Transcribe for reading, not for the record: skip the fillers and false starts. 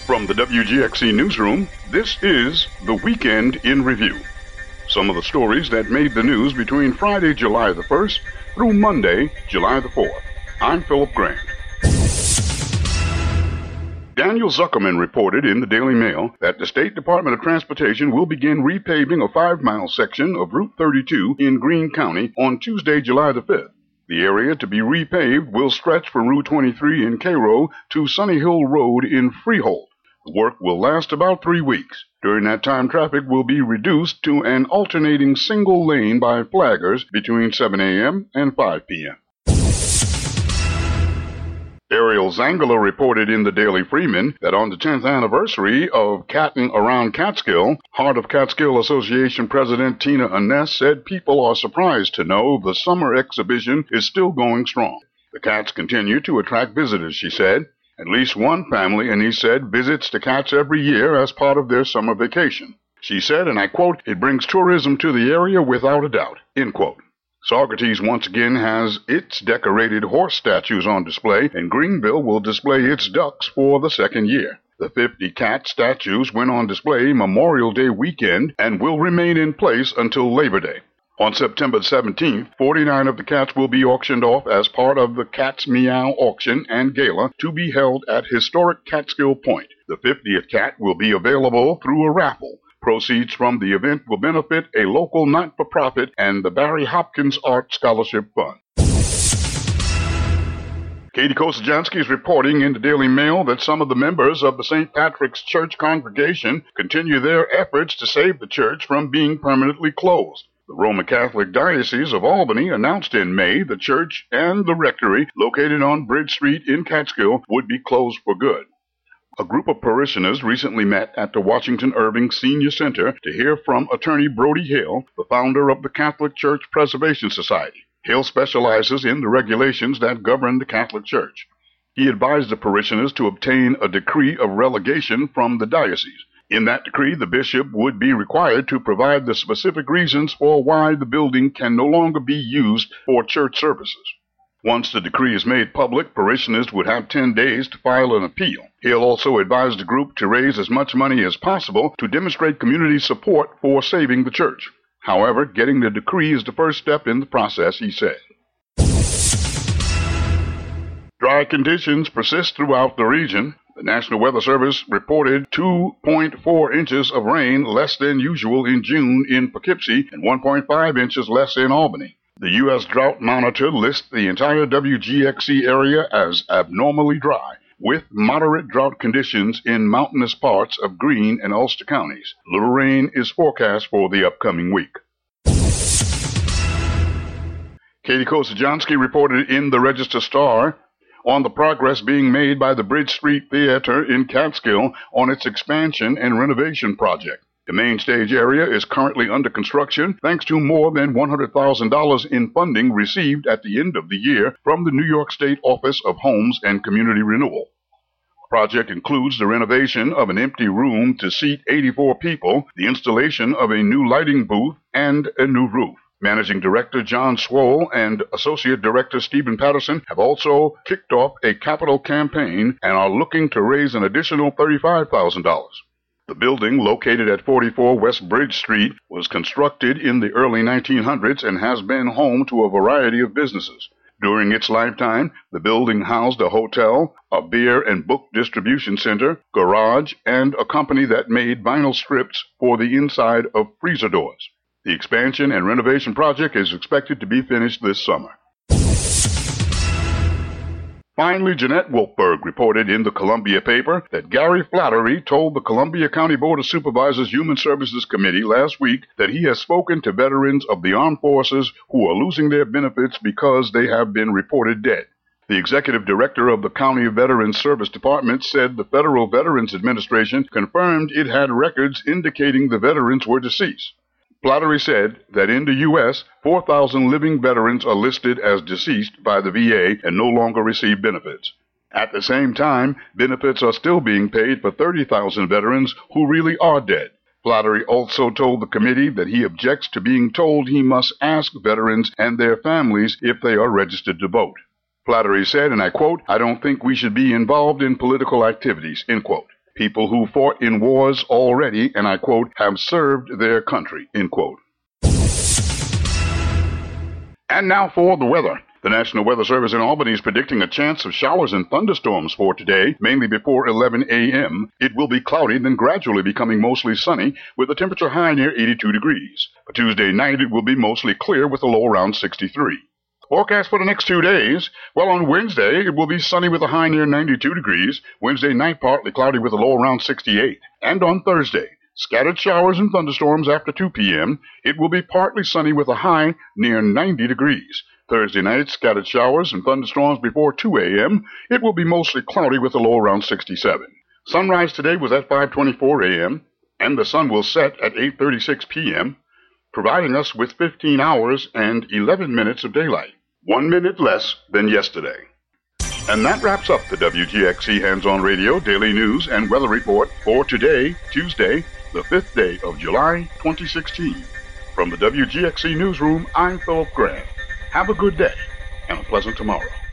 From the WGXC Newsroom, this is The Weekend in Review. Some of the stories that made the news between Friday, July the 1st through Monday, July the 4th. I'm Philip Grant. Daniel Zuckerman reported in the Daily Mail that the State Department of Transportation will begin repaving a 5-mile section of Route 32 in Greene County on Tuesday, July the 5th. The area to be repaved will stretch from Route 23 in Cairo to Sunny Hill Road in Freehold. The work will last about 3 weeks. During that time, traffic will be reduced to an alternating single lane by flaggers between 7 a.m. and 5 p.m. Ariel Zangala reported in the Daily Freeman that on the 10th anniversary of Catting Around Catskill, Heart of Catskill Association President Tina Anness said people are surprised to know the summer exhibition is still going strong. The cats continue to attract visitors, she said. At least one family, Anness said, visits the cats every year as part of their summer vacation. She said, and I quote, "It brings tourism to the area without a doubt," end quote. Saugerties once again has its decorated horse statues on display, and Greenville will display its ducks for the second year. The 50 cat statues went on display Memorial Day weekend and will remain in place until Labor Day. On September 17th, 49 of the cats will be auctioned off as part of the Cats Meow auction and gala to be held at historic Catskill Point. The 50th cat will be available through a raffle. Proceeds from the event will benefit a local not-for-profit and the Barry Hopkins Art Scholarship Fund. Katie Kosajansky is reporting in the Daily Mail that some of the members of the St. Patrick's Church congregation continue their efforts to save the church from being permanently closed. The Roman Catholic Diocese of Albany announced in May the church and the rectory located on Bridge Street in Catskill would be closed for good. A group of parishioners recently met at the Washington Irving Senior Center to hear from attorney Brody Hill, the founder of the Catholic Church Preservation Society. Hill specializes in the regulations that govern the Catholic Church. He advised the parishioners to obtain a decree of relegation from the diocese. In that decree, the bishop would be required to provide the specific reasons for why the building can no longer be used for church services. Once the decree is made public, parishioners would have 10 days to file an appeal. Hill also advised the group to raise as much money as possible to demonstrate community support for saving the church. However, getting the decree is the first step in the process, he said. Dry conditions persist throughout the region. The National Weather Service reported 2.4 inches of rain less than usual in June in Poughkeepsie and 1.5 inches less in Albany. The U.S. Drought Monitor lists the entire WGXC area as abnormally dry, with moderate drought conditions in mountainous parts of Greene and Ulster counties. Little rain is forecast for the upcoming week. Katie Kosajansky reported in the Register-Star on the progress being made by the Bridge Street Theater in Catskill on its expansion and renovation project. The main stage area is currently under construction thanks to more than $100,000 in funding received at the end of the year from the New York State Office of Homes and Community Renewal. The project includes the renovation of an empty room to seat 84 people, the installation of a new lighting booth, and a new roof. Managing Director John Swoll and Associate Director Stephen Patterson have also kicked off a capital campaign and are looking to raise an additional $35,000. The building, located at 44 West Bridge Street, was constructed in the early 1900s and has been home to a variety of businesses. During its lifetime, the building housed a hotel, a beer and book distribution center, garage, and a company that made vinyl strips for the inside of freezer doors. The expansion and renovation project is expected to be finished this summer. Finally, Jeanette Wolfberg reported in the Columbia paper that Gary Flattery told the Columbia County Board of Supervisors Human Services Committee last week that he has spoken to veterans of the armed forces who are losing their benefits because they have been reported dead. The executive director of the County Veterans Service Department said the Federal Veterans Administration confirmed it had records indicating the veterans were deceased. Flattery said that in the U.S., 4,000 living veterans are listed as deceased by the VA and no longer receive benefits. At the same time, benefits are still being paid for 30,000 veterans who really are dead. Flattery also told the committee that he objects to being told he must ask veterans and their families if they are registered to vote. Flattery said, and I quote, "I don't think we should be involved in political activities," end quote. people who fought in wars already, and I quote, have served their country, end quote. And now for the weather. The National Weather Service in Albany is predicting a chance of showers and thunderstorms for today, mainly before 11 a.m. It will be cloudy, then gradually becoming mostly sunny, with a temperature high near 82 degrees. For Tuesday night, it will be mostly clear with a low around 63. Forecast for the next 2 days. Well, on Wednesday, it will be sunny with a high near 92 degrees. Wednesday night, partly cloudy with a low around 68. And on Thursday, scattered showers and thunderstorms after 2 p.m. It will be partly sunny with a high near 90 degrees. Thursday night, scattered showers and thunderstorms before 2 a.m. It will be mostly cloudy with a low around 67. Sunrise today was at 5:24 a.m., and the sun will set at 8:36 p.m., providing us with 15 hours and 11 minutes of daylight, 1 minute less than yesterday. And that wraps up the WGXC Hands-On Radio Daily News and Weather Report for today, Tuesday, the 5th day of July, 2016. From the WGXC Newsroom, I'm Philip Grant. Have a good day and a pleasant tomorrow.